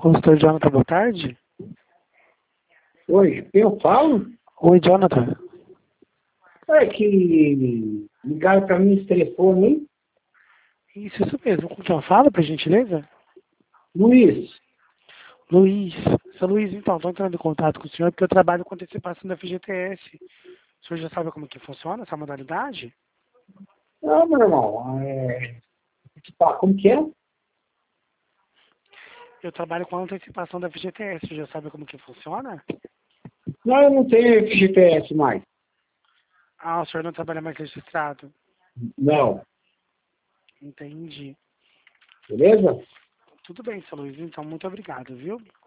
Consultor Jonathan, boa tarde. Oi, eu falo? Oi, Jonathan. É que ligaram para mim esse telefone, hein? Isso mesmo. Com quem eu falo, por gentileza? Luiz, Luiz. Seu Luiz, então, estou entrando em contato com o senhor porque eu trabalho com antecipação da FGTS. O senhor já sabe como que funciona essa modalidade? não, meu irmão, como que é? Eu trabalho com antecipação da FGTS. O senhor já sabe como que funciona? Não, eu não tenho GPS mais. Ah, o senhor não trabalha mais registrado. Não, Entendi. beleza? Tudo bem, seu Luiz. Então, muito obrigado, viu?